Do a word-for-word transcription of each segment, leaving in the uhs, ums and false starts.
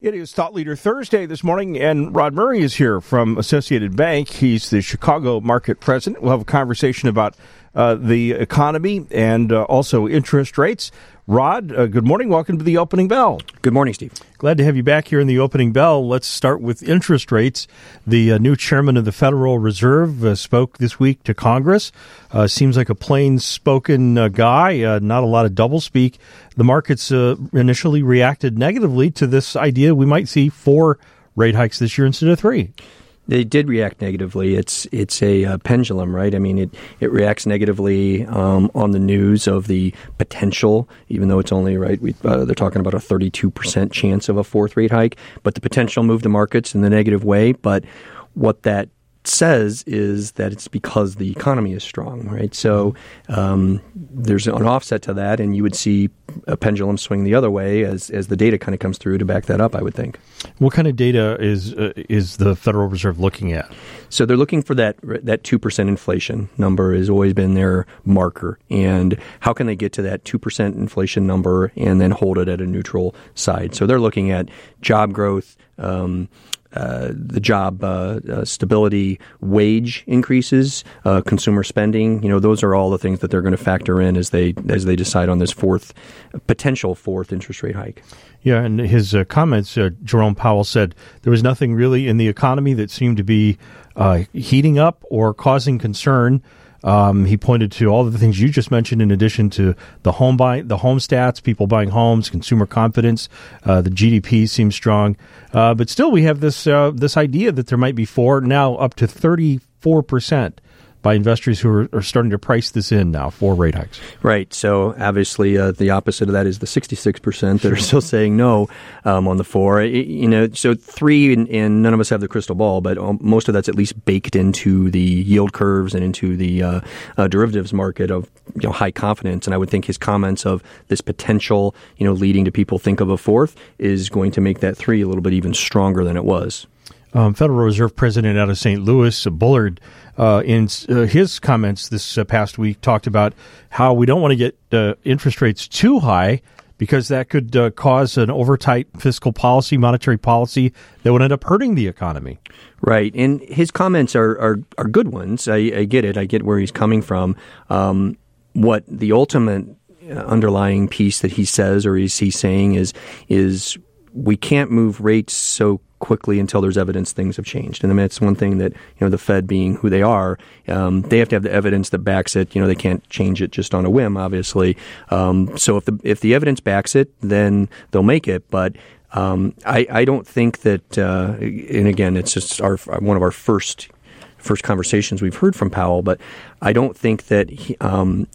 It is Thought Leader Thursday this morning, and Rod Murray is here from Associated Bank. He's the Chicago market president. We'll have a conversation about uh, the economy and uh, also interest rates. Rod, uh, good morning. Welcome to the Opening Bell. Good morning, Steve. Glad to have you back here in the Opening Bell. Let's start with interest rates. The uh, new chairman of the Federal Reserve uh, spoke this week to Congress. Uh, seems like a plain-spoken uh, guy, uh, not a lot of doublespeak. The markets uh, initially reacted negatively to this idea we might see four rate hikes this year instead of three. They did react negatively. It's it's a uh, pendulum, right? I mean, it, it reacts negatively um, on the news of the potential, even though it's only, right, we, uh, they're talking about a thirty-two percent chance of a fourth rate hike, but the potential move the markets in the negative way. But what that says is that it's because the economy is strong, right? So um, there's an offset to that, and you would see a pendulum swing the other way as as the data kind of comes through to back that up, I would think. What kind of data is uh, is the Federal Reserve looking at? So they're looking for that that two percent inflation number has always been their marker. And how can they get to that two percent inflation number and then hold it at a neutral side? So they're looking at job growth, um, Uh, the job uh, uh, stability, wage increases, uh, consumer spending. You know, those are all the things that they're going to factor in as they as they decide on this fourth potential fourth interest rate hike. Yeah, and his uh, comments, uh, Jerome Powell said there was nothing really in the economy that seemed to be uh, heating up or causing concern. Um, he pointed to all of the things you just mentioned, in addition to the home buy, the home stats, people buying homes, consumer confidence. Uh, the G D P seems strong, uh, but still, we have this uh, this idea that there might be four, now up to thirty-four percent by investors who are, are starting to price this in now, four rate hikes. Right. So obviously, uh, the opposite of that is the sixty-six percent that are still saying no um, on the four. It, you know, so three, and, and none of us have the crystal ball, but um, most of that's at least baked into the yield curves and into the uh, uh, derivatives market of you know high confidence. And I would think his comments of this potential, you know, leading to people think of a fourth is going to make that three a little bit even stronger than it was. Um, Federal Reserve President out of Saint Louis, Bullard, uh, in uh, his comments this uh, past week, talked about how we don't want to get uh, interest rates too high because that could uh, cause an overtight fiscal policy, monetary policy that would end up hurting the economy. Right. And his comments are, are, are good ones. I, I get it. I get where he's coming from. Um, what the ultimate underlying piece that he says or is he saying is is we can't move rates so quickly until there's evidence things have changed. And I mean, it's one thing that, you know, the Fed being who they are, um, they have to have the evidence that backs it. You know, they can't change it just on a whim, obviously. Um, so if the if the evidence backs it, then they'll make it. But um, I, I don't think that, uh, and again, it's just our one of our first first conversations we've heard from Powell, but I don't think that he, um,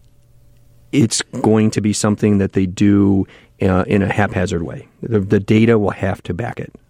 it's going to be something that they do uh, in a haphazard way. The, the data will have to back it.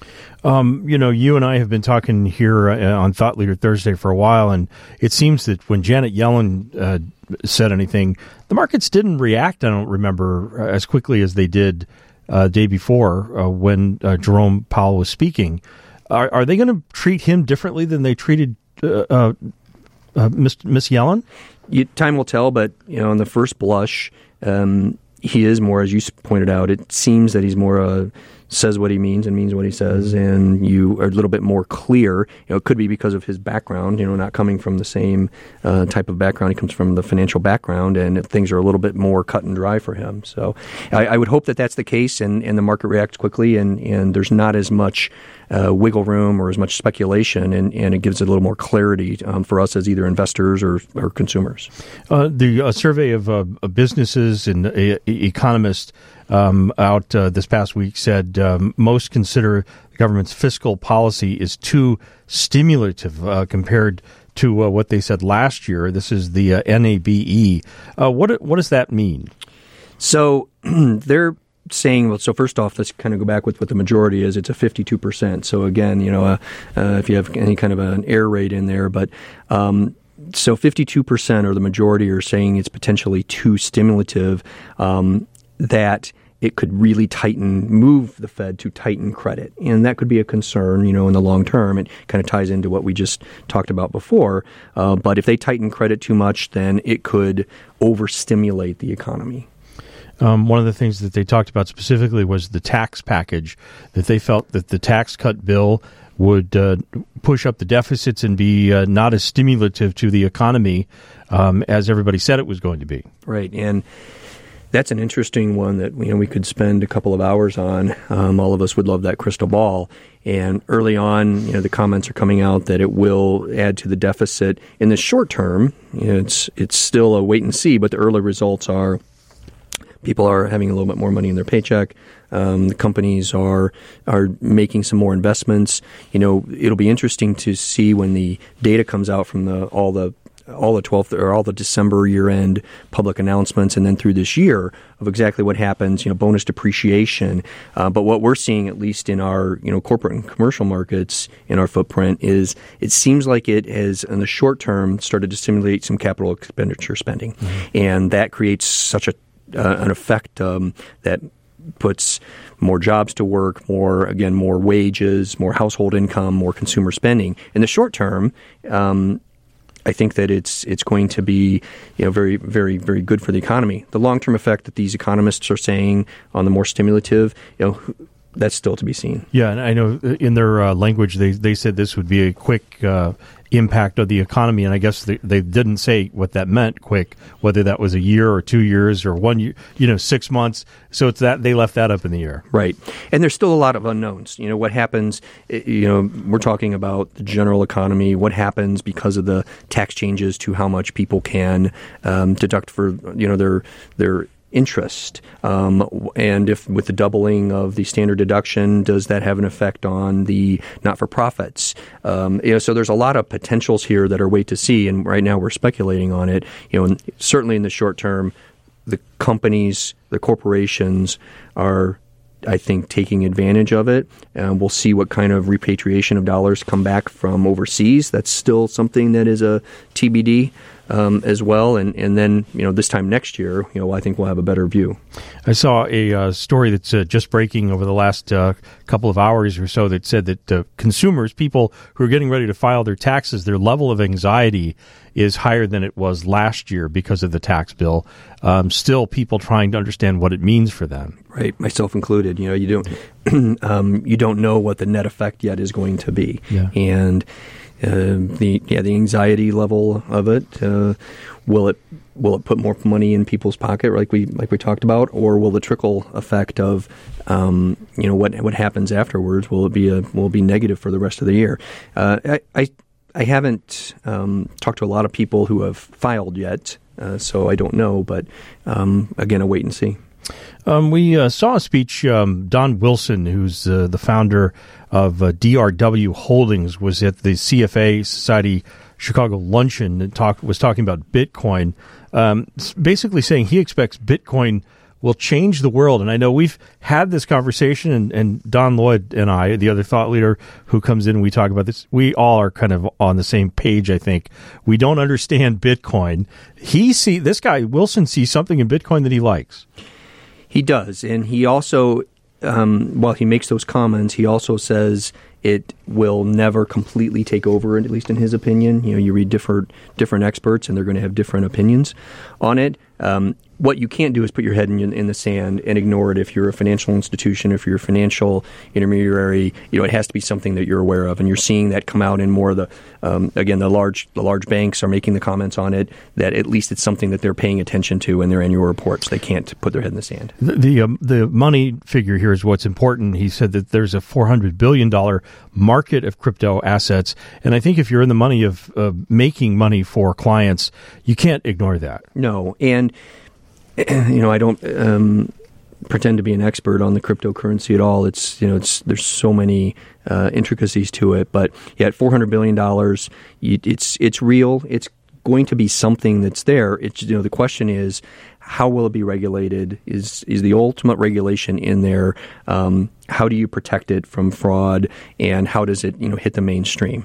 Um, you know, you and I have been talking here uh, on Thought Leader Thursday for a while, and it seems that when Janet Yellen uh, said anything, the markets didn't react, I don't remember, uh, as quickly as they did uh, the day before uh, when uh, Jerome Powell was speaking. Are, are they going to treat him differently than they treated uh, uh, uh, Miss, Miss Yellen? You, time will tell, but, you know, on the first blush, um, he is more, as you pointed out, it seems that he's more a says what he means and means what he says, and you are a little bit more clear. You know, it could be because of his background, you know, not coming from the same uh, type of background. He comes from the financial background, and things are a little bit more cut and dry for him. So I, I would hope that that's the case, and, and the market reacts quickly, and, and there's not as much uh, wiggle room or as much speculation, and, and it gives it a little more clarity um, for us as either investors or, or consumers. Uh, the uh, survey of uh, businesses and uh, economists Um, out uh, this past week said um, most consider the government's fiscal policy is too stimulative uh, compared to uh, what they said last year. This is the uh, N A B E. Uh, what what does that mean? So they're saying, well, so first off, let's kind of go back with what the majority is. It's a fifty-two percent. So again, you know, uh, uh, if you have any kind of an error rate in there, but um, so fifty-two percent or the majority are saying it's potentially too stimulative, um, that it could really tighten, move the Fed to tighten credit. And that could be a concern, you know, in the long term. It kind of ties into what we just talked about before. Uh, but if they tighten credit too much, then it could overstimulate the economy. Um, one of the things that they talked about specifically was the tax package, that they felt that the tax cut bill would uh, push up the deficits and be uh, not as stimulative to the economy um, as everybody said it was going to be. Right, and that's an interesting one that you know we could spend a couple of hours on. Um, all of us would love that crystal ball. And early on, you know, the comments are coming out that it will add to the deficit in the short term. You know, it's it's still a wait and see, but the early results are people are having a little bit more money in their paycheck. Um, the companies are are making some more investments. You know, it'll be interesting to see when the data comes out from the all the all the twelfth or all the December year-end public announcements, and then through this year of exactly what happens. You know, bonus depreciation. Uh, but what we're seeing, at least in our you know corporate and commercial markets in our footprint, is it seems like it has, in the short term, started to stimulate some capital expenditure spending, mm-hmm. and that creates such a uh, an effect um, that puts more jobs to work, more, again, more wages, more household income, more consumer spending. In the short term, um, I think that it's it's going to be you know very, very, very good for the economy. The long-term effect that these economists are saying on the more stimulative, you know, that's still to be seen. Yeah, and I know in their uh, language they they said this would be a quick uh, impact of the economy, and I guess they, they didn't say what that meant, quick, whether that was a year or two years or one year, you know, six months. So it's that they left that up in the air. Right. And there's still a lot of unknowns. You know, what happens, you know, we're talking about the general economy, what happens because of the tax changes to how much people can um, deduct for, you know, their their interest, um, and if with the doubling of the standard deduction, does that have an effect on the not-for-profits? Um, you know, so there's a lot of potentials here that are wait to see, and right now we're speculating on it. You know, and certainly in the short term, the companies, the corporations are, I think, taking advantage of it. And we'll see what kind of repatriation of dollars come back from overseas. That's still something that is a T B D. Um, as well, and, and then you know this time next year, you know I think we'll have a better view. I saw a uh, story that's uh, just breaking over the last uh, couple of hours or so that said that uh, consumers, people who are getting ready to file their taxes, their level of anxiety is higher than it was last year because of the tax bill. Um, still, people trying to understand what it means for them. Right, myself included. You know, you don't um, you don't know what the net effect yet is going to be, yeah. and. Uh, the yeah the anxiety level of it, uh, will it will it put more money in people's pocket like we like we talked about, or will the trickle effect of um, you know what what happens afterwards, will it be a will it be negative for the rest of the year? Uh, I, I I haven't um, talked to a lot of people who have filed yet, uh, so I don't know. But um, again, a wait and see. Um, we uh, saw a speech. Um, Don Wilson, who's uh, the founder of uh, D R W Holdings, was at the C F A Society Chicago luncheon and talk, was talking about Bitcoin, um, basically saying he expects Bitcoin will change the world. And I know we've had this conversation, and, and Don Lloyd and I, the other thought leader who comes in and we talk about this, we all are kind of on the same page, I think. We don't understand Bitcoin. He see this guy, Wilson, sees something in Bitcoin that he likes. He does, and he also, um, while he makes those comments, he also says it will never completely take over, at least in his opinion. You know, you read different different experts, and they're going to have different opinions on it. Um, what you can't do is put your head in, in the sand and ignore it. If you're a financial institution, if you're a financial intermediary, you know it has to be something that you're aware of, and you're seeing that come out in more of the um, again the large the large banks are making the comments on it, that at least it's something that they're paying attention to in their annual reports. They can't put their head in the sand. The the, um, the money figure here is what's important. He said that there's a four hundred billion dollars market of crypto assets, and I think if you're in the money of uh, making money for clients, you can't ignore that. No, and you know, I don't um, pretend to be an expert on the cryptocurrency at all. It's you know, it's there's so many uh, intricacies to it. But yeah, at four hundred billion dollars, it's it's real. It's going to be something that's there. It's you know, the question is, how will it be regulated? Is is the ultimate regulation in there? Um, how do you protect it from fraud? And how does it you know hit the mainstream?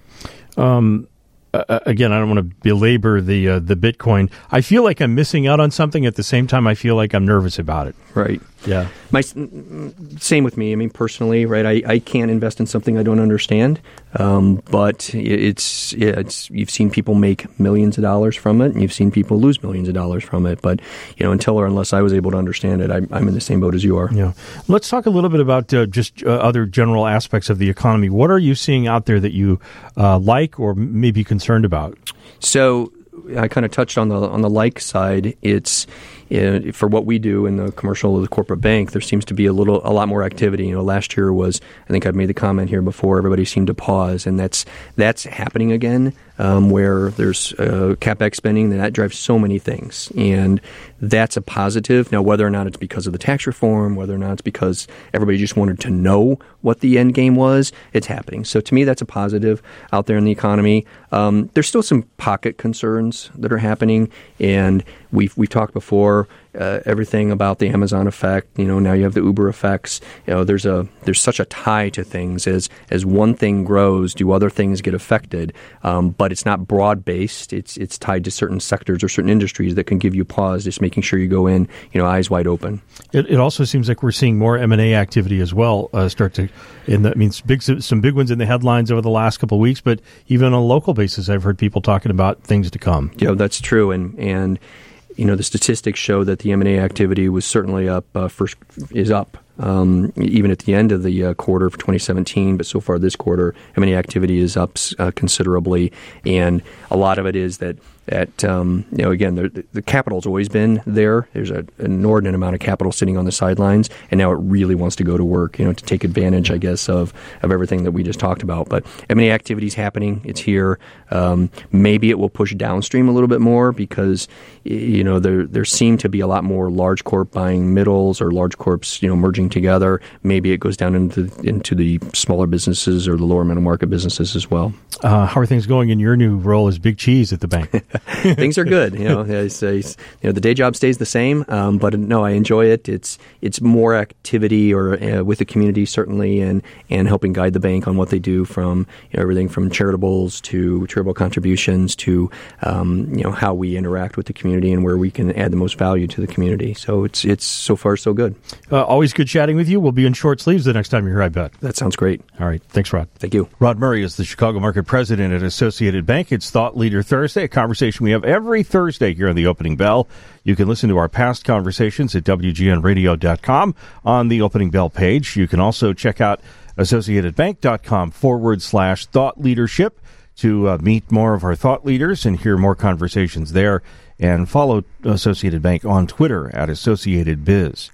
Um. Uh, again, I don't want to belabor the uh, the Bitcoin. I feel like I'm missing out on something. At the same time, I feel like I'm nervous about it. Right. Yeah. My same with me. I mean, personally, right? I, I can't invest in something I don't understand. Um, but it's yeah, it's you've seen people make millions of dollars from it, and you've seen people lose millions of dollars from it. But you know, until or unless I was able to understand it, I, I'm in the same boat as you are. Yeah. Let's talk a little bit about uh, just uh, other general aspects of the economy. What are you seeing out there that you uh, like or may be concerned about? So I kind of touched on the on the like side. It's uh, for what we do in the commercial or the corporate bank, there seems to be a little a lot more activity. You know, last year was, I think I've made the comment here before, everybody seemed to pause, and that's that's happening again. Um, where there's uh, CapEx spending, that drives so many things. And that's a positive. Now, whether or not it's because of the tax reform, whether or not it's because everybody just wanted to know what the end game was, it's happening. So to me, that's a positive out there in the economy. Um, there's still some pocket concerns that are happening. And we've, we've talked before, uh, everything about the Amazon effect. You know, now you have the Uber effects. You know, there's a there's such a tie to things. As as one thing grows, do other things get affected? Um, but it's not broad based. It's it's tied to certain sectors or certain industries that can give you pause. Just making sure you go in, you know, eyes wide open. It, it also seems like we're seeing more M and A activity as well. Uh, start to, in the, I mean, big some big ones in the headlines over the last couple of weeks. But even on a local basis, I've heard people talking about things to come. Yeah, that's true. And and you know, the statistics show that the M and A activity was certainly up. Uh, first is up. Um, even at the end of the uh, quarter for twenty seventeen, but so far this quarter, M and A activity is up uh, considerably, and a lot of it is that that um, you know, again, the, the capital's always been there. There's a, an inordinate amount of capital sitting on the sidelines, and now it really wants to go to work, you know, to take advantage, I guess, of of everything that we just talked about. But M and A activity is happening; it's here. Um, maybe it will push downstream a little bit more because you know there there seem to be a lot more large corp buying middles or large corps, you know, merging together. Maybe it goes down into into the smaller businesses or the lower middle market businesses as well. Uh, how are things going in your new role as Big Cheese at the bank? Things are good. You know, it's, it's, you know, the day job stays the same, um, but no, I enjoy it. It's it's more activity or uh, with the community certainly, and and helping guide the bank on what they do, from you know, everything from charitables to charitable contributions to um, you know, how we interact with the community and where we can add the most value to the community. So it's it's so far so good. Uh, always good chatting with you. We'll be in short sleeves the next time you're here, I bet. That sounds great. All right. Thanks, Rod. Thank you. Rod Murray is the Chicago Market President at Associated Bank. It's Thought Leader Thursday, a conversation we have every Thursday here on the Opening Bell. You can listen to our past conversations at W G N radio dot com on the Opening Bell page. You can also check out associatedbank.com forward slash thought leadership to uh, meet more of our thought leaders and hear more conversations there. And follow Associated Bank on Twitter at Associated Biz.